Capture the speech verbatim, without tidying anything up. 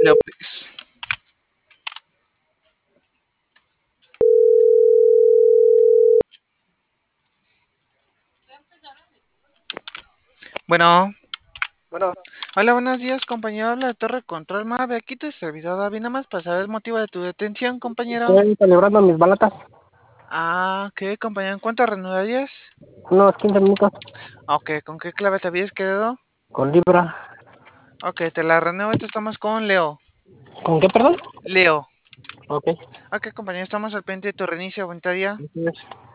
Leo, please. Bueno, Bueno, hola, buenos días, compañero. Habla de Torre Control Mave. Aquí tu servidor David. Nada más para saber el motivo de tu detención, compañero. estoy calibrando mis balatas. Ah, ok, compañero. ¿En cuánto reanudarías? Unos quince minutos Ok, ¿con qué clave te habías quedado? con libra. Ok, te la renuevo. Esto estamos con Leo. ¿Con qué, perdón? Leo. Ok. Ok, compañero, estamos al pendiente de tu reinicio. Bonita día. Así es.